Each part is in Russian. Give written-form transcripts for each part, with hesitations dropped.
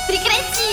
Прекрати!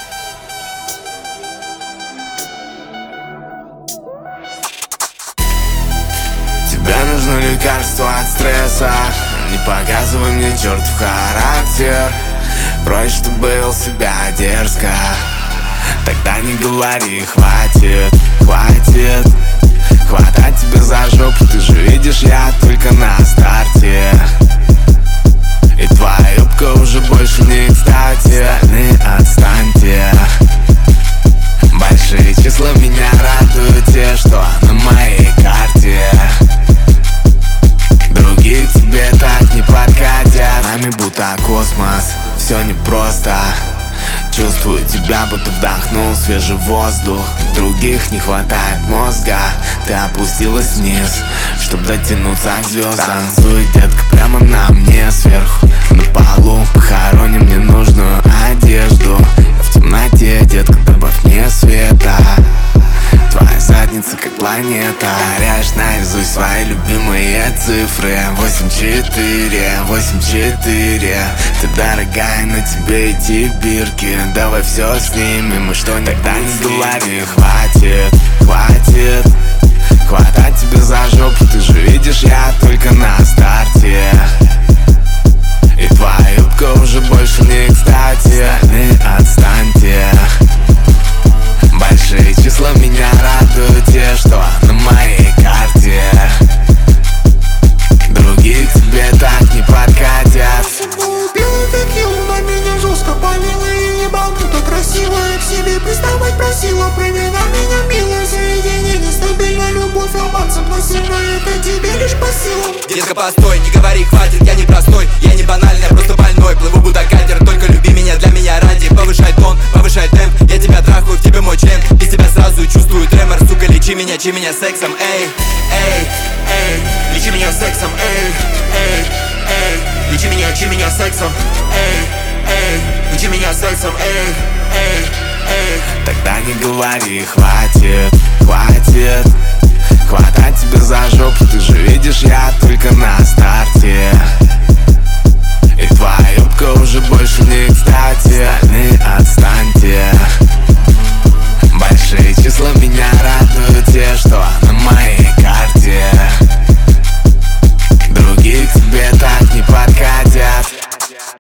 Тебе нужно лекарство от стресса. Не показывай мне чертов характер. Проще, чтоб был себя дерзко. Тогда не говори, хватит, хватит. Хватать тебя за жопу, ты же видишь, я только на старте. И твоя юбка уже больше не кстати. Остальные отстаньте. Большие числа меня радуют, те, что на моей карте. Другие к тебе так не подкатят. Нами будто космос, все непросто. Чувствую тебя, будто вдохнул свежий воздух. Других не хватает мозга. Ты опустилась вниз, чтоб дотянуться к звездам. Танцуй, детка, прямо на мне сверху. На полу похороним ненужную одежду. Я в темноте, детка, добавь мне света. Твоя задница как планета. Горяешь наизусть свои любимые цифры. 8-4, 8-4. Ты дорогая, на тебе эти бирки. Давай все снимем, и что тогда не говори. Хватит, хватит. Хватать тебя за жопу, ты же видишь, я только на старте. И твоя юбка уже больше не кстати. Остальные отстаньте. Большие числа меня радуют, те, что на моей карте. Другие к тебе так не подкатят. Белый текилу на меня жестко палила. И ебануто красивая, к себе приставать просила. Проверяй меня, милое заведение. Нестабильная любовь, обманцем, но сильно это тебе лишь по силам. Детка, постой, не говори, хватит, я не простой. Я не банальный, я просто больной. Плыву будто катер, только люби меня для меня ради. Повышай тон, повышай темп. Я тебя трахаю, в тебе мой член. Без тебя сразу чувствую тремор. Сука, лечи меня сексом. Эй, эй, эй, лечи меня сексом. Эй, эй, эй, лечи меня сексом. Эй, эй, лечи меня сексом. Эй, эй, эй. Тогда не говори, хватит, хватит. Хватать тебя за жопу, ты же видишь, я только на старте. И твоя юбка уже больше не кстати. Остальные